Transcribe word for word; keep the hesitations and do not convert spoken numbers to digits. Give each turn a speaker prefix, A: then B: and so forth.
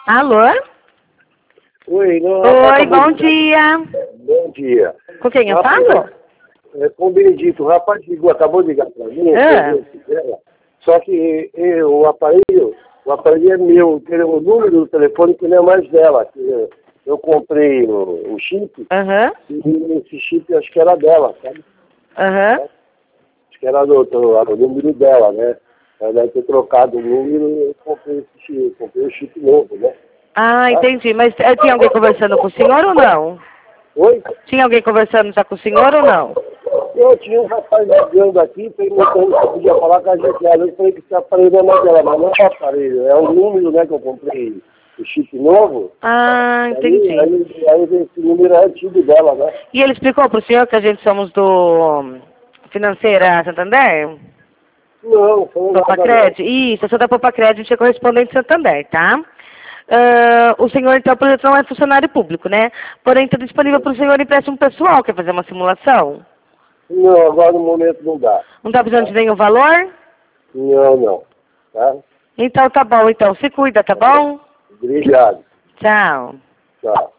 A: Alô?
B: Oi, não,
A: Oi, bom dia.
B: Bom dia.
A: Com quem eu
B: Rapaz,
A: falo?
B: É, com o Benedito, o rapaz ligou, acabou de ligar para mim,
A: Ah.
B: dela, só que eu, o aparelho, o aparelho é meu, tem o número do telefone que não é mais dela. Que eu, eu comprei o, o chip,
A: Aham.
B: e esse chip acho que era dela, sabe?
A: Aham.
B: Acho que era do, do, o número dela, né? Ela deve ter trocado o número e eu comprei esse chip, comprei o chip novo, né?
A: Ah,
B: Tá?
A: entendi. Mas eh, tinha alguém conversando com o senhor ou não?
B: Oi?
A: Tinha alguém conversando já com o senhor ou não?
B: Eu tinha um rapaz ligando aqui, perguntando se eu podia falar com a gente. Eu falei que esse aparelho não é mais dela, mas não é o aparelho, é o número, né, que eu comprei, o chip novo.
A: Ah, entendi.
B: Aí, aí, aí esse número é antigo dela, né?
A: E ele explicou para o senhor que a gente somos do Financeira Santander?
B: Não, foi nada não.
A: Popacred? Isso, eu sou da Popacred, a gente é correspondente Santander, tá? Ah, o senhor, então, por exemplo, não é funcionário público, né? Porém, está disponível para o senhor empréstimo pessoal. Quer fazer uma simulação?
B: Não, agora no momento não dá.
A: Não está precisando de nenhum valor?
B: Não, não. Tá?
A: Então tá bom, então. Se cuida, tá bom?
B: Obrigado.
A: Tchau.
B: Tchau.